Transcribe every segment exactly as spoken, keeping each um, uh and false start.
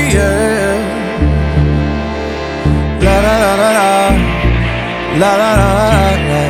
yeah. La la la la la, la la la la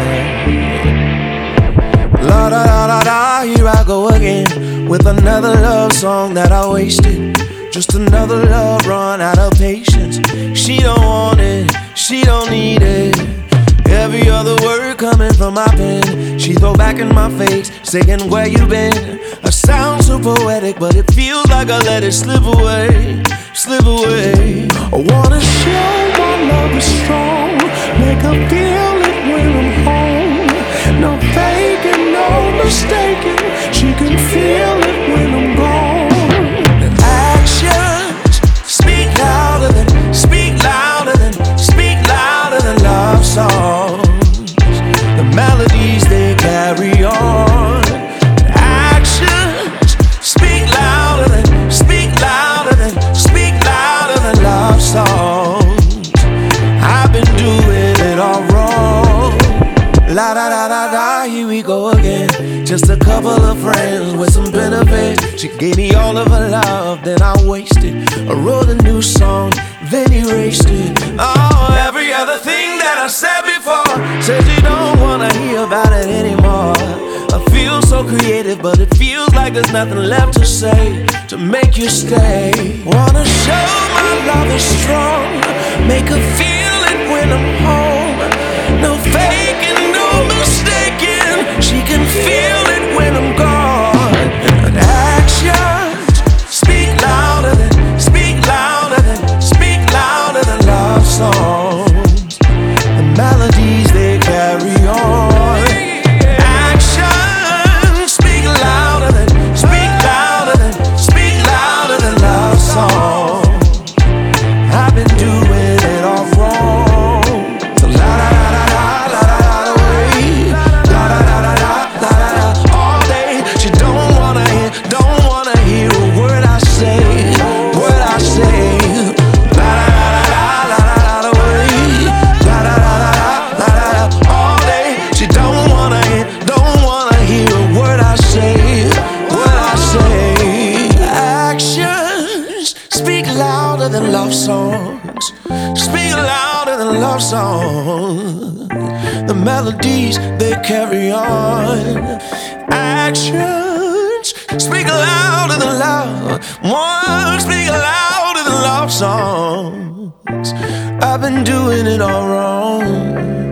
la, la la la la la. Here I go again with another love song that I wasted. Just another love run out of patience. She don't want it, she don't need it. Every other word coming from my pen, she throw back in my face, saying where you been. I sound so poetic, but it feels like I let it slip away, slip away. I wanna show my love is strong, make her feel it when I'm home. No faking, no mistaking, she can feel it when I'm gone. The actions speak louder than, speak louder than, speak louder than love songs. The melodies they carry on. The actions speak louder than, speak louder than, speak louder than love songs. I've been doing it all wrong. La da da da da, here we go again. Just a couple of friends with some benefits. She gave me all of her love, then I wasted. I wrote a new song, then erased it. Oh, every other thing that I said before, said you don't wanna hear about it anymore. I feel so creative, but it feels like there's nothing left to say to make you stay. Wanna show my love is strong, make her feel it when I'm home. No faking, no mistaking, she can feel it when I'm gone. And actions speak louder than, speak louder than, speak louder than love songs. The melodies they carry on. Actions speak louder than, speak louder than, speak louder than love songs. I've been doing it all wrong. So la la la la la la la la way. La la la la la la la all day. She don't wanna hear, don't wanna hear a word I say, word I say. La la la la la la la way. La la la la la la all day. She don't wanna hear, don't wanna hear a word I say, word I say. Actions speak louder than love songs, speak louder than love songs. The melodies they carry on. Actions speak louder than love, words speak louder than love songs. I've been doing it all wrong.